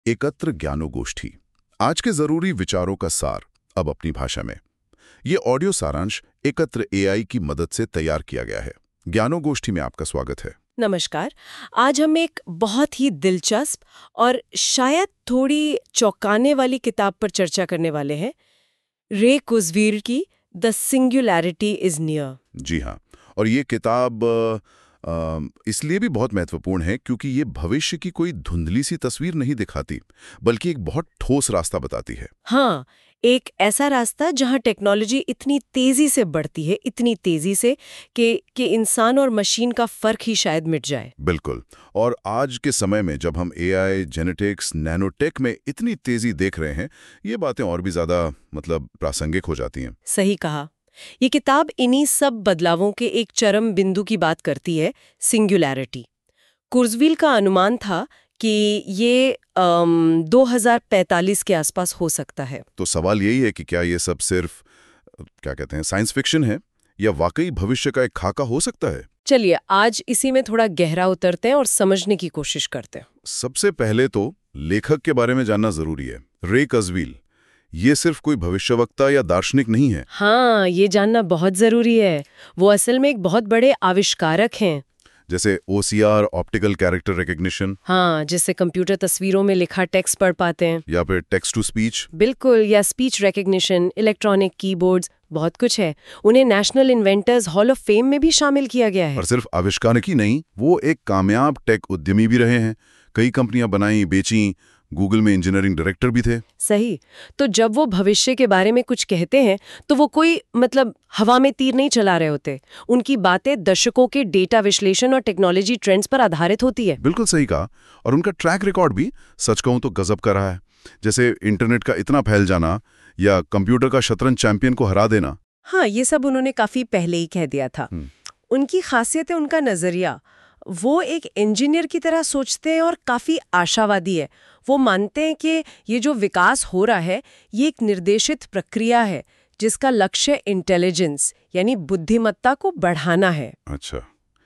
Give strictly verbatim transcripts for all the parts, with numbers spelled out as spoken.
एकत्र ज्ञानोगोष्ठी, आज के जरूरी विचारों का सार, अब अपनी भाषा में। ये ऑडियो सारांश एकत्र एआई की मदद से तैयार किया गया है। ज्ञानोगोष्ठी में आपका स्वागत है। नमस्कार। आज हम एक बहुत ही दिलचस्प और शायद थोड़ी चौंकाने वाली किताब पर चर्चा करने वाले हैं, रे कुज़वील की द सिंगुलैरिटी इज नियर। जी हाँ, और ये किताब अ, इसलिए भी बहुत महत्वपूर्ण है क्योंकि ये भविष्य की कोई धुंधली सी तस्वीर नहीं दिखाती, बल्कि एक बहुत ठोस रास्ता बताती है। हाँ, एक ऐसा रास्ता जहाँ टेक्नोलॉजी इतनी तेजी से बढ़ती है, इतनी तेजी से कि कि इंसान और मशीन का फर्क ही शायद मिट जाए। बिल्कुल। और आज के समय में जब हम एआई, जेनेटिक्स, नैनोटेक में इतनी तेजी देख रहे हैं, ये बातें और भी ज्यादा मतलब प्रासंगिक हो जाती हैं। सही कहा। ये किताब इन्हीं सब बदलावों के एक चरम बिंदु की बात करती है, सिंगुलैरिटी। कुर्ज़वील का अनुमान था कि ये अम, दो हज़ार पैंतालीस के आसपास हो सकता है। तो सवाल यही है कि क्या ये सब सिर्फ अ, क्या कहते हैं साइंस फिक्शन है या वाकई भविष्य का एक खाका हो सकता है? चलिए आज इसी में थोड़ा गहरा उतरते हैं और समझने की कोशिश करते हैं। सबसे पहले तो लेखक के बारे में जानना जरूरी है। रे कुज़वील, ये सिर्फ कोई भविष्यवक्ता या दार्शनिक नहीं है। हाँ, ये जानना बहुत जरूरी है। वो असल में एक बहुत बड़े आविष्कारक हैं। जैसे ओसीआर, ऑप्टिकल कैरेक्टर रिकग्निशन, हाँ, जिससे कंप्यूटर तस्वीरों में लिखा टेक्स्ट पढ़ पाते हैं। या फिर टेक्स्ट टू स्पीच। बिल्कुल, या स्पीच रिकग्निशन, इलेक्ट्रॉनिक कीबोर्ड्स, बहुत कुछ है। उन्हें national inventors hall of fame में भी शामिल किया गया है। और सिर्फ आविष्कारक ही नहीं, वो एक कामयाब टेक उद्यमी भी रहे हैं। कई कंपनियां बनाई, बेची, गूगल में इंजीनियरिंग डायरेक्टर भी थे। सही। तो जब वो भविष्य के बारे में कुछ कहते हैं तो वो कोई मतलब हवा में तीर नहीं चला रहे होते। उनकी बातें दशकों के डेटा विश्लेषण और टेक्नोलॉजी ट्रेंड्स पर आधारित होती है। बिल्कुल सही कहा। और उनका ट्रैक रिकॉर्ड भी सच कहूं तो गजब का रहा है। जैसे इंटरनेट का इतना फैल जाना या कंप्यूटर का शतरंज चैंपियन को हरा देना। हाँ, ये सब उन्होंने काफी पहले ही कह दिया था। उनकी खासियत है उनका नजरिया। वो एक इंजीनियर की तरह सोचते हैं और काफी आशावादी है। वो मानते हैं कि ये जो विकास हो रहा है ये एक निर्देशित प्रक्रिया है जिसका लक्ष्य इंटेलिजेंस यानी बुद्धिमत्ता को बढ़ाना है। अच्छा,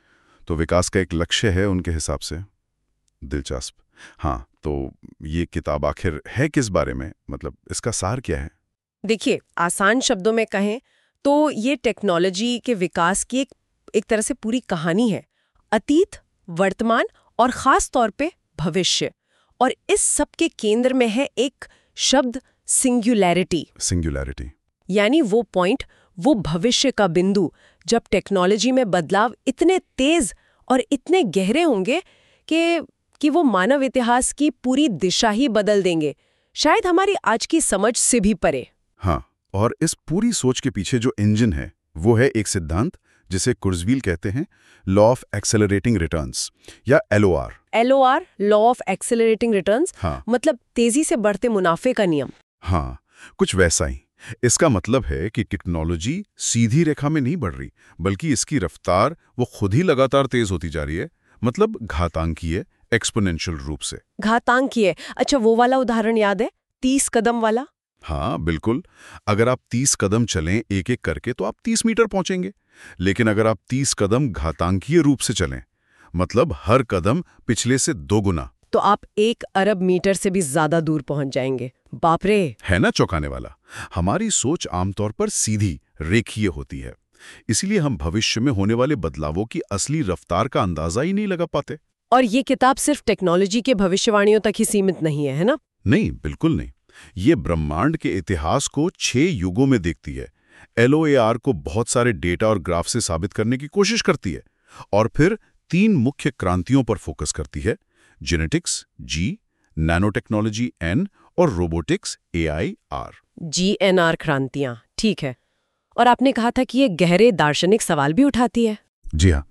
तो विकास का एक लक्ष्य है उनके हिसाब से। दिलचस्प। हाँ, तो ये किताब आखिर है किस बारे में, मतलब इसका सार क्या है? देखिए, आसान शब्दों में कहें तो ये टेक्नोलॉजी के विकास की एक एक तरह से पूरी कहानी है। अतीत, वर्तमान और खास तौर पे भविष्य। और इस सब के केंद्र में है एक शब्द, सिंगुलैरिटी। सिंगुलैरिटी यानी वो पॉइंट, वो भविष्य का बिंदु जब टेक्नोलॉजी में बदलाव इतने तेज और इतने गहरे होंगे कि कि वो मानव इतिहास की पूरी दिशा ही बदल देंगे, शायद हमारी आज की समझ से भी परे। हाँ, और इस पूरी सोच के पीछे जो इंजन है वो है एक सिद्धांत जिसे कुर्ज़वील कहते हैं लॉ ऑफ एक्सेलरेटिंग रिटर्न्स या L O R. L O R, law of accelerating returns, हाँ। मतलब तेजी से बढ़ते मुनाफे का नियम। हाँ, कुछ वैसा ही। इसका मतलब है कि टेक्नोलॉजी सीधी रेखा में नहीं बढ़ रही, बल्कि इसकी रफ्तार वो खुद ही लगातार तेज होती जा रही है, मतलब घातांकीय, एक्सपोनेंशियल रूप से। घातांकीय, अच्छा वो वाला उदाहरण याद है, तीस कदम वाला? हाँ बिल्कुल। अगर आप तीस कदम चलें एक एक करके तो आप तीस मीटर पहुंचेंगे, लेकिन अगर आप तीस कदम घातांकीय रूप से चलें, मतलब हर कदम पिछले से दो गुना, तो आप एक अरब मीटर से भी ज्यादा दूर पहुंच जाएंगे। बाप रे! है ना चौंकाने वाला। हमारी सोच आमतौर पर सीधी, रेखीय होती है, इसीलिए हम भविष्य में होने वाले बदलावों की असली रफ्तार का अंदाजा ही नहीं लगा पाते। और ये किताब सिर्फ टेक्नोलॉजी के भविष्यवाणियों तक ही सीमित नहीं है, है ना? नहीं, बिल्कुल नहीं। ये ब्रह्मांड के इतिहास को छह युगों में देखती है, एल ओ ए आर को बहुत सारे डेटा और ग्राफ से साबित करने की कोशिश करती है, और फिर तीन मुख्य क्रांतियों पर फोकस करती है, genetics G, nano technology N और robotics A I R. G N R क्रांतियां, ठीक है। और आपने कहा था कि ये गहरे दार्शनिक सवाल भी उठाती है। जी हाँ,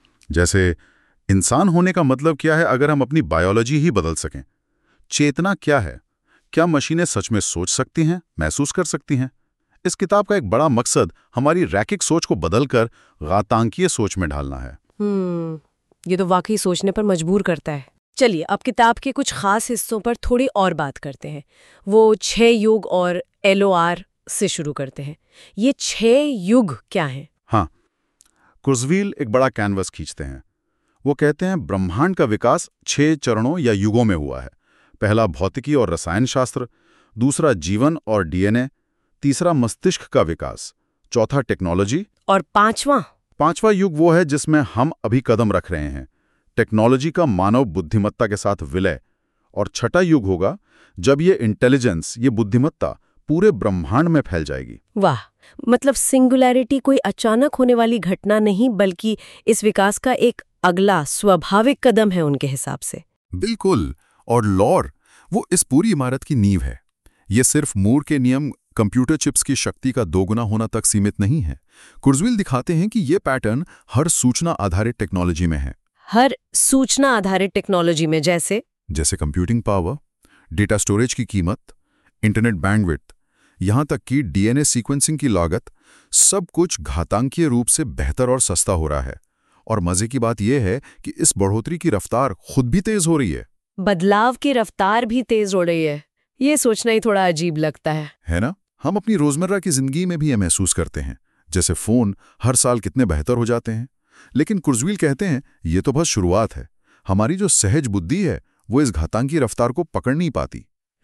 जैसे इंसान होने का मतलब क्या है अगर हम अपनी बायोलॉजी ही बदल सकें? चेतना क्या है? क्या मशीनें सच में सोच सकती हैं, महसूस कर सकती हैं? इस किताब का एक बड़ा मकसद हमारी रैखिक सोच को बदलकर घातांकीय सोच में ढालना है। हम्म, ये तो वाकई सोचने पर मजबूर करता है। चलिए अब किताब के कुछ खास हिस्सों पर थोड़ी और बात करते हैं। वो छह युग और एल ओ आर से शुरू करते हैं। ये छह युग क्या हैं? हाँ, कुर्ज़वील एक बड़ा कैनवस खींचते हैं। वो कहते हैं ब्रह्मांड का विकास छह चरणों या युगों में हुआ है। पहला भौतिकी और रसायन शास्त्र, दूसरा जीवन और डीएनए, तीसरा मस्तिष्क का विकास, चौथा टेक्नोलॉजी और पांचवा पांचवा युग वो है जिसमें हम अभी कदम रख रहे हैं, टेक्नोलॉजी का मानव बुद्धिमत्ता के साथ विलय। और छठा युग होगा जब ये इंटेलिजेंस, ये बुद्धिमत्ता पूरे ब्रह्मांड में फैल जाएगी। वाह, मतलब सिंगुलैरिटी कोई अचानक होने वाली घटना नहीं, बल्कि इस विकास का एक अगला स्वाभाविक कदम है उनके हिसाब से। बिल्कुल। और लॉर वो इस पूरी इमारत की नींव है। ये सिर्फ मूर के नियम, कंप्यूटर चिप्स की शक्ति का दोगुना होना तक सीमित नहीं है। कुर्जवेल दिखाते हैं कि ये पैटर्न हर सूचना आधारित टेक्नोलॉजी में है। हर सूचना आधारित टेक्नोलॉजी में, जैसे जैसे कंप्यूटिंग पावर, डेटा स्टोरेज की कीमत, इंटरनेट बैंडविड्थ, यहां तक कि डीएनए सीक्वेंसिंग की लागत, सब कुछ घातांकीय रूप से बेहतर और सस्ता हो रहा है। और मजे की बात यह है कि इस बढ़ोतरी की रफ्तार खुद भी तेज हो रही है। बदलाव की रफ्तार भी तेज हो रही है। ये सोचना ही थोड़ा अजीब लगता है है ना? हम अपनी रोजमर्रा की जिंदगी में भी ये महसूस करते हैं, जैसे फोन हर साल कितने बेहतर हो जाते हैं। लेकिन कुर्जवेल कहते हैं ये तो बस शुरुआत है। हमारी जो सहज बुद्धि है वो इस घातांकी रफ्तार को पकड़ नहीं पाती।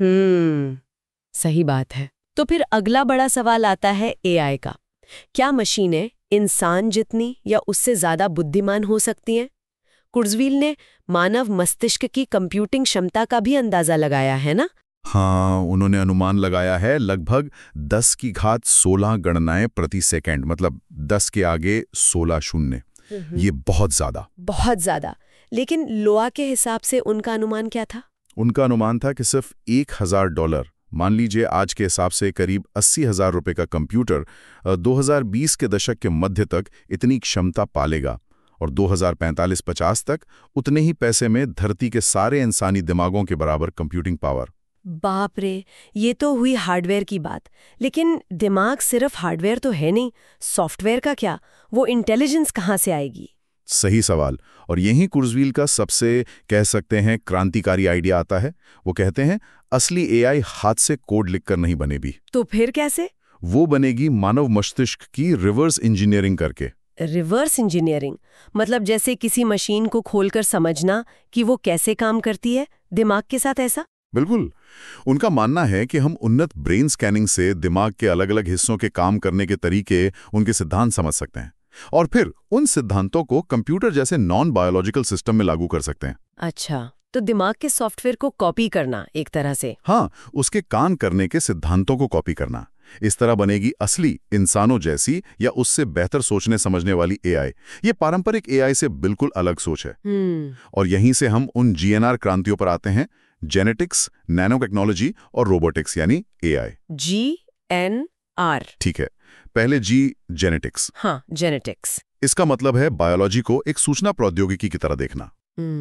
हम्म सही बात है। तो फिर अगला बड़ा सवाल आता है एआई का। क्या मशीनें इंसान जितनी या उससे ज्यादा बुद्धिमान हो सकती हैं? कुर्जवेल ने मानव मस्तिष्क की कंप्यूटिंग क्षमता का भी अंदाजा लगाया है ना? हाँ, उन्होंने अनुमान लगाया है लगभग दस की घात सोलह गणनाएं प्रति सेकंड, मतलब दस के आगे सोलह शून्य। ये बहुत ज्यादा बहुत ज्यादा। लेकिन लोआ के हिसाब से उनका अनुमान क्या था? उनका अनुमान था कि सिर्फ एक हजार डॉलर, मान लीजिए आज के हिसाब से करीब अस्सी हजार रुपए का कंप्यूटर दो हज़ार बीस के दशक के मध्य तक इतनी क्षमता पालेगा और दो हज़ार पैंतालीस पचास तक उतने ही पैसे में धरती के सारे इंसानी दिमागों के बराबर कंप्यूटिंग पावर। बाप रे, ये तो हुई हार्डवेयर की बात। लेकिन दिमाग सिर्फ हार्डवेयर तो है नहीं, सॉफ्टवेयर का क्या? वो इंटेलिजेंस कहाँ से आएगी? सही सवाल। और यही कुर्जवेल का सबसे, कह सकते हैं, क्रांतिकारी आइडिया आता है। वो कहते हैं असली एआई हाथ से कोड लिखकर नहीं बनेगी। तो फिर कैसे? वो बनेगी मानव मस्तिष्क की रिवर्स इंजीनियरिंग करके। रिवर्स इंजीनियरिंग मतलब जैसे किसी मशीन को खोलकर समझना कि वो कैसे काम करती है दिमाग के साथ, ऐसा? बिल्कुल। उनका मानना है कि हम उन्नत ब्रेन स्कैनिंग से दिमाग के अलग अलग हिस्सों के काम करने के तरीके, उनके सिद्धांत समझ सकते हैं और फिर उन सिद्धांतों को कंप्यूटर जैसे नॉन बायोलॉजिकल सिस्टम में लागू कर सकते हैं। अच्छा, तो दिमाग के सॉफ्टवेयर को कॉपी करना एक तरह से। हाँ, उसके काम करने के सिद्धांतों को कॉपी करना। इस तरह बनेगी असली इंसानों जैसी या उससे बेहतर सोचने समझने वाली एआई। ये पारंपरिक एआई से बिल्कुल अलग सोच है। और यहीं से हम उन जीएनआर क्रांतियों पर आते हैं, जेनेटिक्स, नैनो टेक्नोलॉजी और रोबोटिक्स, यानी एआई। G N R. ठीक है, पहले जी, जेनेटिक्स। हाँ, जेनेटिक्स। इसका मतलब है बायोलॉजी को एक सूचना प्रौद्योगिकी की तरह देखना।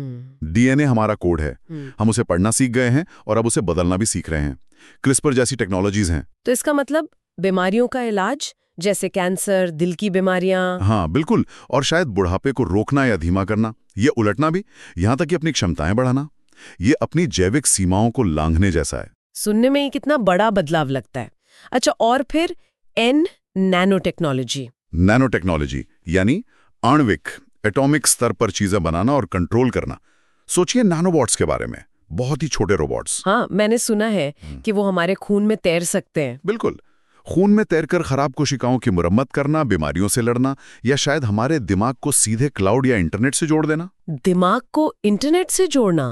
डीएनए हमारा कोड है, हम उसे पढ़ना सीख गए हैं और अब उसे बदलना भी सीख रहे हैं। क्रिस्पर जैसी टेक्नोलॉजीज हैं। तो इसका मतलब बीमारियों का इलाज, जैसे कैंसर, दिल की बीमारियां। हाँ बिल्कुल, और शायद बुढ़ापे को रोकना या धीमा करना, ये उलटना भी, यहां तक कि अपनी क्षमताएं बढ़ाना। ये अपनी जैविक सीमाओं को लांघने जैसा है। सुनने में ये कितना बड़ा बदलाव लगता है। अच्छा, और फिर N, nano technology. Nano technology यानी आणविक, एटॉमिक स्तर पर चीजें बनाना और कंट्रोल करना। सोचिए नैनोबॉट्स के बारे में, बहुत ही छोटे रोबोट्स। हाँ, मैंने सुना है कि वो हमारे खून में तैर सकते हैं। बिल्कुल, खून में तैरकर खराब कोशिकाओं की मुरम्मत करना, बीमारियों से लड़ना, या शायद हमारे दिमाग को सीधे क्लाउड या इंटरनेट से जोड़ देना। दिमाग को इंटरनेट से जोड़ना,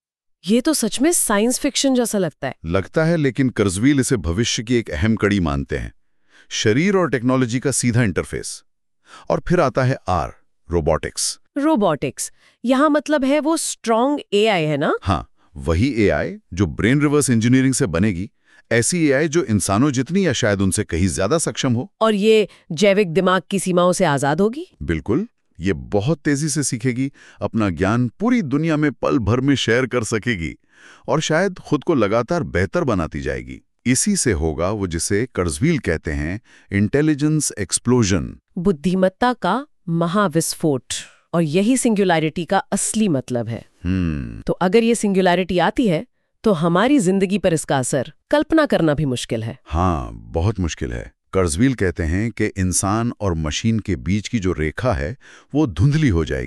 ये तो सच में साइंस फिक्शन जैसा लगता है। लगता है, लेकिन कुर्जवेल इसे भविष्य की एक अहम कड़ी मानते हैं, शरीर और टेक्नोलॉजी का सीधा इंटरफेस। और फिर आता है आर, रोबोटिक्स। रोबोटिक्स यहाँ मतलब है वो स्ट्रॉन्ग एआई, है ना? हाँ, वही एआई जो ब्रेन रिवर्स इंजीनियरिंग से बनेगी, ऐसी एआई जो इंसानों जितनी या शायद उनसे कहीं ज्यादा सक्षम हो। और ये जैविक दिमाग की सीमाओं से आजाद होगी। बिल्कुल, ये बहुत तेजी से सीखेगी, अपना ज्ञान पूरी दुनिया में पल भर में शेयर कर सकेगी और शायद खुद को लगातार बेहतर बनाती जाएगी। इसी से होगा वो जिसे कुर्जवेल कहते हैं इंटेलिजेंस एक्सप्लोजन, बुद्धिमत्ता का महाविस्फोट। और यही सिंगुलैरिटी का असली मतलब है। हम्म तो अगर ये सिंगुलैरिटी आती है तो हमारी जिंदगी पर इसका असर कल्पना करना भी मुश्किल है। हाँ, बहुत मुश्किल है। कुर्जवेल कहते हैं कि इंसान और मशीन के बीच की जो रेखा है वो धुंधली हो जाएगी।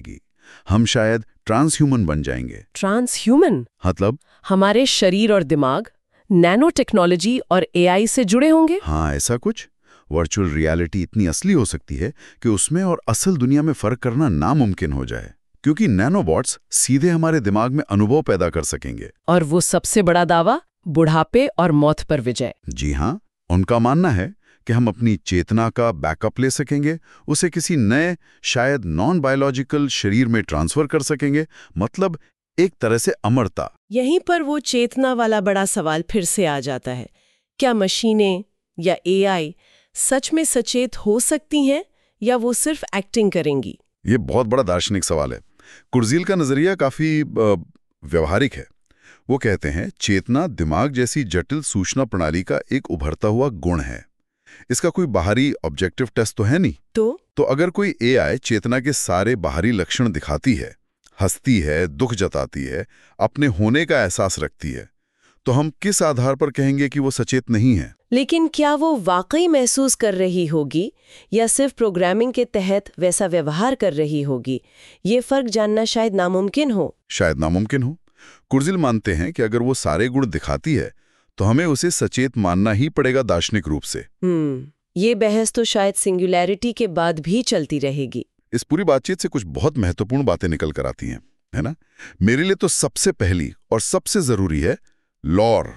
हम शायद ट्रांसह्यूमन बन जाएंगे। ट्रांसह्यूमन मतलब? हमारे शरीर और दिमाग नैनो टेक्नोलॉजी और एआई से जुड़े होंगे? हाँ, ऐसा कुछ। वर्चुअल रियलिटी इतनी असली हो सकती है कि उसमें और असल दुनिया में फर्क करना नामुमकिन हो जाए, क्योंकि नैनोबॉट्स सीधे हमारे दिमाग में अनुभव पैदा कर सकेंगे। और वो सबसे बड़ा दावा, बुढ़ापे और मौत पर विजय। जी हाँ, उनका मानना है कि हम अपनी चेतना का बैकअप ले सकेंगे, उसे किसी नए शायद नॉन बायोलॉजिकल शरीर में ट्रांसफर कर सकेंगे, मतलब एक तरह से अमरता। यहीं पर वो चेतना वाला बड़ा सवाल फिर से आ जाता है, क्या मशीनें या एआई सच में सचेत हो सकती हैं या वो सिर्फ एक्टिंग करेंगी? ये बहुत बड़ा दार्शनिक सवाल है। कुर्जील का नजरिया काफी व्यवहारिक है। वो कहते हैं चेतना दिमाग जैसी जटिल सूचना प्रणाली का एक उभरता हुआ गुण है। इसका कोई बाहरी ऑब्जेक्टिव टेस्ट तो है नहीं। तो तो अगर कोई एआई चेतना के सारे बाहरी लक्षण दिखाती है, हंसती है, दुख जताती है, अपने होने का एहसास रखती है, तो हम किस आधार पर कहेंगे कि वो सचेत नहीं है? लेकिन क्या वो वाकई महसूस कर रही होगी या सिर्फ प्रोग्रामिंग के तहत वैसा व्यवहार कर रही होगी? ये फर्क जानना शायद नामुमकिन हो। शायद नामुमकिन हो। कुर्जिल मानते हैं कि अगर वो सारे गुण दिखाती है तो हमें उसे सचेत मानना ही पड़ेगा दार्शनिक रूप से। हम्म ये बहस तो शायद सिंगुलैरिटी के बाद भी चलती रहेगी। इस पूरी बातचीत से कुछ बहुत महत्वपूर्ण बातें निकल कर आती हैं, है ना? मेरे लिए तो सबसे पहली और सबसे जरूरी है लॉर,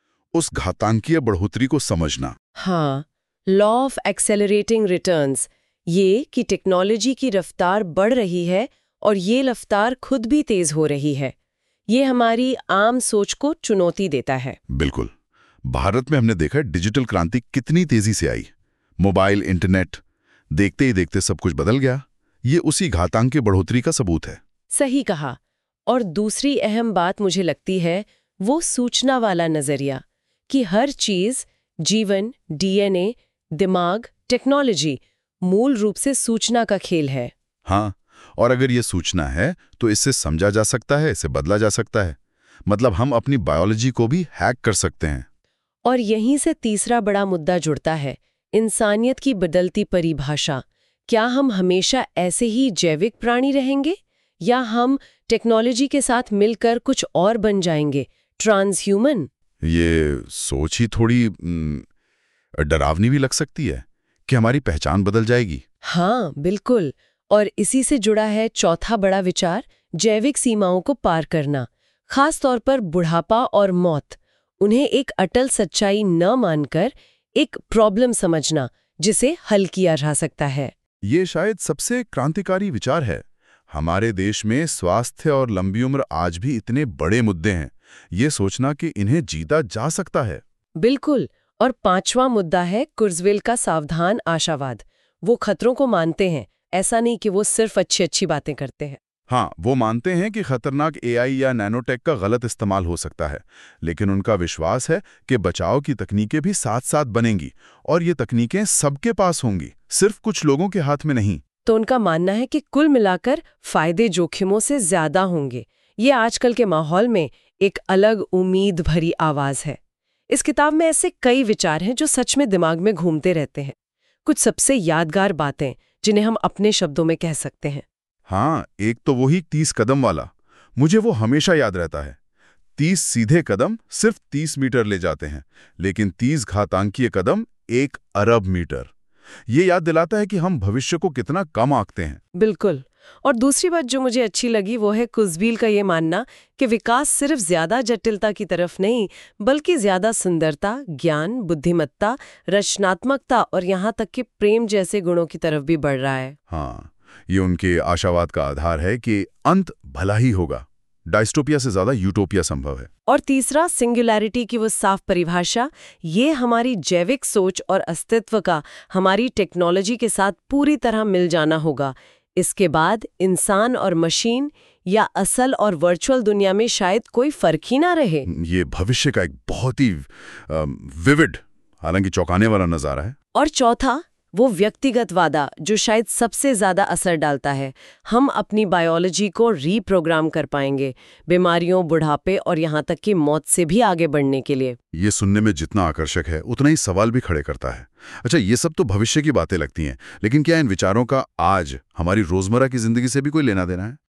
उस घातांकीय बढ़ोतरी को समझना। हाँ, लॉ ऑफ एक्सेलरेटिंग रिटर्न्स, ये कि टेक्नोलॉजी की रफ्तार बढ़ रही है और ये रफ्तार खुद भी तेज हो रही है। ये हमारी आम सोच को चुनौती देता है। बिल्कुल। भारत में हमने देखा डिजिटल क्रांति कितनी तेजी से आई। मोबाइल, इंटरनेट, देखते ही देखते सब कुछ बदल गया। ये उसी घातांकीय बढ़ोतरी का सबूत है। सही कहा। और दूसरी अहम बात मुझे लगती है वो सूचना वाला नजरिया, कि हर चीज, जीवन, डीएनए, दिमाग, टेक्नोलॉजी मूल रूप से सूचना का खेल है। हाँ, और अगर ये सूचना है तो इससे समझा जा सकता है, इसे बदला जा सकता है। मतलब हम अपनी बायोलॉजी को भी हैक कर सकते हैं। और यहीं से तीसरा बड़ा मुद्दा जुड़ता है, इंसानियत की बदलती परिभाषा। क्या हम हमेशा ऐसे ही जैविक प्राणी रहेंगे या हम टेक्नोलॉजी के साथ मिलकर कुछ और बन जाएंगे, ट्रांसह्यूमन? ये सोच ही थोड़ी डरावनी भी लग सकती है कि हमारी पहचान बदल जाएगी। हाँ, बिल्कुल। और इसी से जुड़ा है चौथा बड़ा विचार, जैविक सीमाओं को पार करना, खास तौर पर बुढ़ापा और मौत। उन्हें एक अटल सच्चाई न मानकर एक प्रॉब्लम समझना जिसे हल किया जा सकता है। ये शायद सबसे क्रांतिकारी विचार है। हमारे देश में स्वास्थ्य और लंबी उम्र आज भी इतने बड़े मुद्दे हैं। ये सोचना कि इन्हें जीता जा सकता है। बिल्कुल। और पांचवा मुद्दा है कुर्जवेल का सावधान आशावाद। वो खतरों को मानते हैं, ऐसा नहीं कि वो सिर्फ अच्छी अच्छी बातें करते हैं। हाँ, वो मानते हैं कि खतरनाक एआई या नैनोटेक का गलत इस्तेमाल हो सकता है, लेकिन उनका विश्वास है कि बचाव की तकनीकें भी साथ साथ बनेंगी और ये तकनीकें सबके पास होंगी, सिर्फ कुछ लोगों के हाथ में नहीं। तो उनका मानना है कि कुल मिलाकर फायदे जोखिमों से ज्यादा होंगे। ये आजकल के माहौल में एक अलग उम्मीद भरी आवाज है। इस किताब में ऐसे कई विचार हैं जो सच में दिमाग में घूमते रहते हैं। कुछ सबसे यादगार बातें जिन्हें हम अपने शब्दों में कह सकते हैं। हाँ, एक तो वही तीस कदम वाला, मुझे वो हमेशा याद रहता है। तीस सीधे कदम सिर्फ तीस मीटर ले जाते हैं, लेकिन तीस घातांकीय कदम एक अरब मीटर। ये याद दिलाता है कि हम भविष्य को कितना कम आंकते हैं। बिल्कुल। और दूसरी बात जो मुझे अच्छी लगी वो है कुर्जवेल का ये मानना कि विकास सिर्फ ज्यादा जटिलता की तरफ नहीं, बल्कि ज्यादा सुंदरता, ज्ञान, बुद्धिमत्ता, रचनात्मकता और यहाँ तक कि प्रेम जैसे गुणों की तरफ भी बढ़ रहा है। हाँ, ये उनके आशावाद का आधार है कि अंत भला ही होगा। डायस्टोपिया से ज्यादा यूटोपिया संभव है। और तीसरा, सिंगुलैरिटी की वो साफ परिभाषा, ये हमारी जैविक सोच और अस्तित्व का हमारी टेक्नोलॉजी के साथ पूरी तरह मिल जाना होगा। इसके बाद इंसान और मशीन या असल और वर्चुअल दुनिया में शायद कोई फर्क ही ना रहे। ये भविष्य का एक बहुत ही विविड, हालांकि चौंकाने वाला नजारा है। और चौथा, वो व्यक्तिगत वादा जो शायद सबसे ज्यादा असर डालता है। हम अपनी बायोलॉजी को रीप्रोग्राम कर पाएंगे, बीमारियों, बुढ़ापे और यहाँ तक कि मौत से भी आगे बढ़ने के लिए। ये सुनने में जितना आकर्षक है उतना ही सवाल भी खड़े करता है। अच्छा, ये सब तो भविष्य की बातें लगती हैं, लेकिन क्या इन विचारों का आज हमारी रोजमर्रा की जिंदगी से भी कोई लेना देना है?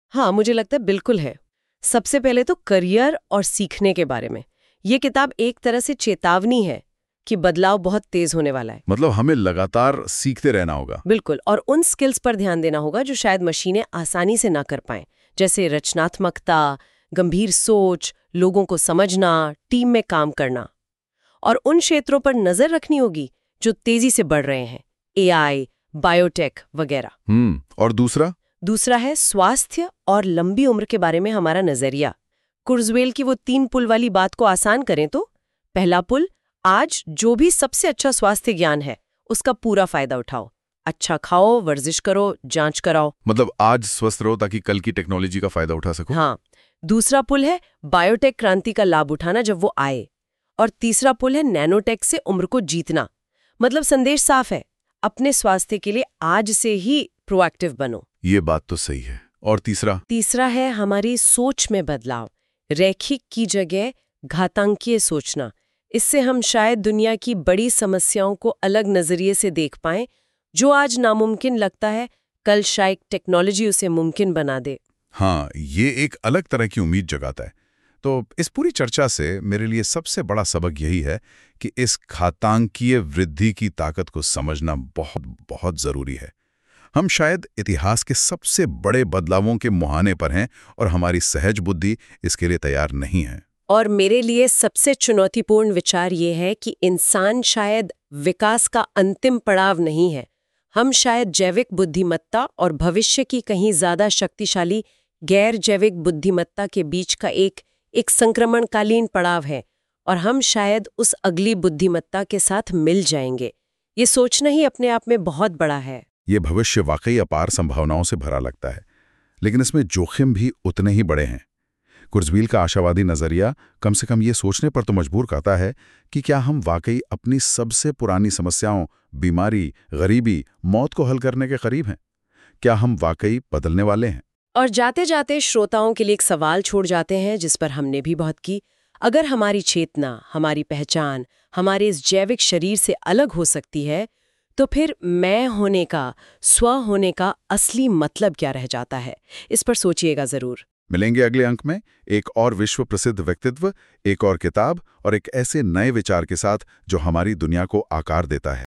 हाँ, मुझे लगता है बिल्कुल है। सबसे पहले तो करियर और सीखने के बारे में। ये किताब एक तरह से चेतावनी है कि बदलाव बहुत तेज होने वाला है। मतलब हमें लगातार सीखते रहना होगा। बिल्कुल, और उन स्किल्स पर ध्यान देना होगा जो शायद मशीनें आसानी से ना कर पाएं, जैसे रचनात्मकता, गंभीर सोच, लोगों को समझना, टीम में काम करना। और उन क्षेत्रों पर नजर रखनी होगी जो तेजी से बढ़ रहे हैं, एआई, बायोटेक वगैरह। हम्म और दूसरा दूसरा है स्वास्थ्य और लंबी उम्र के बारे में हमारा नजरिया। कुर्जवेल की वो तीन पुल वाली बात को आसान करें तो पहला पुल, आज जो भी सबसे अच्छा स्वास्थ्य ज्ञान है उसका पूरा फायदा उठाओ। अच्छा खाओ, वर्जिश करो, जांच कराओ। मतलब आज स्वस्थ रहो ताकि कल की टेक्नोलॉजी का फायदा उठा सको। हाँ। दूसरा पुल है बायोटेक क्रांति का लाभ उठाना जब वो आए। और तीसरा पुल है नैनोटेक से उम्र को जीतना। मतलब संदेश साफ है, अपने स्वास्थ्य के लिए आज से ही प्रोएक्टिव बनो। ये बात तो सही है। और तीसरा तीसरा है हमारी सोच में बदलाव, रैखिक की जगह घातांकीय सोचना। इससे हम शायद दुनिया की बड़ी समस्याओं को अलग नजरिए से देख पाएं। जो आज नामुमकिन लगता है, कल शायद टेक्नोलॉजी उसे मुमकिन बना दे। हाँ, ये एक अलग तरह की उम्मीद जगाता है। तो इस पूरी चर्चा से मेरे लिए सबसे बड़ा सबक यही है कि इस घातांकीय वृद्धि की ताकत को समझना बहुत बहुत जरूरी है। हम शायद इतिहास के सबसे बड़े बदलावों के मुहाने पर हैं और हमारी सहज बुद्धि इसके लिए तैयार नहीं है। और मेरे लिए सबसे चुनौतीपूर्ण विचार ये है कि इंसान शायद विकास का अंतिम पड़ाव नहीं है। हम शायद जैविक बुद्धिमत्ता और भविष्य की कहीं ज्यादा शक्तिशाली गैर जैविक बुद्धिमत्ता के बीच का एक एक संक्रमणकालीन पड़ाव है, और हम शायद उस अगली बुद्धिमत्ता के साथ मिल जाएंगे। ये सोचना ही अपने आप में बहुत बड़ा है। ये भविष्य वाकई अपार संभावनाओं से भरा लगता है, लेकिन इसमें जोखिम भी उतने ही बड़े हैं। कुर्जवेल का आशावादी नजरिया कम से कम ये सोचने पर तो मजबूर करता है कि क्या हम वाकई अपनी सबसे पुरानी समस्याओं, बीमारी, गरीबी, मौत को हल करने के करीब हैं? क्या हम वाकई बदलने वाले हैं? और जाते जाते श्रोताओं के लिए एक सवाल छोड़ जाते हैं जिस पर हमने भी बहुत की। अगर हमारी चेतना, हमारी पहचान हमारे इस जैविक शरीर से अलग हो सकती है, तो फिर मैं होने का, स्व होने का असली मतलब क्या रह जाता है? इस पर सोचिएगा जरूर। मिलेंगे अगले अंक में एक और विश्व प्रसिद्ध व्यक्तित्व, एक और किताब और एक ऐसे नए विचार के साथ जो हमारी दुनिया को आकार देता है।